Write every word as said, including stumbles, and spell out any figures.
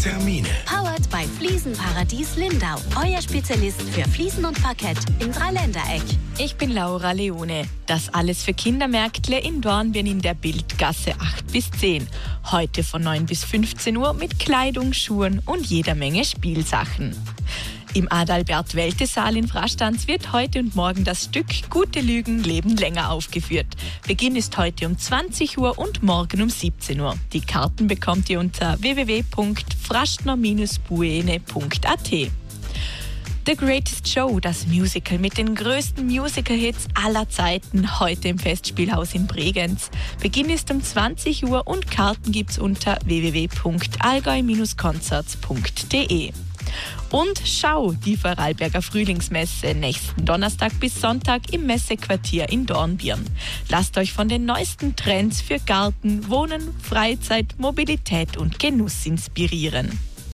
Termine. Powered by Fliesenparadies Lindau. Euer Spezialist für Fliesen und Parkett im Dreiländereck. Ich bin Laura Leone. Das alles für Kindermärktle in Dornbirn in der Bildgasse acht bis zehn. Heute von neun bis fünfzehn Uhr mit Kleidung, Schuhen und jeder Menge Spielsachen. Im Adalbert-Welte-Saal in Frastanz wird heute und morgen das Stück Gute Lügen leben länger aufgeführt. Beginn ist heute um zwanzig Uhr und morgen um siebzehn Uhr. Die Karten bekommt ihr unter w w w punkt frastner buene punkt a t. The Greatest Show, das Musical mit den größten Musical-Hits aller Zeiten, heute im Festspielhaus in Bregenz. Beginn ist um zwanzig Uhr und Karten gibt's unter w w w punkt allgäu konzerts punkt d e. Und Schau, die Vorarlberger Frühlingsmesse, nächsten Donnerstag bis Sonntag im Messequartier in Dornbirn. Lasst euch von den neuesten Trends für Garten, Wohnen, Freizeit, Mobilität und Genuss inspirieren.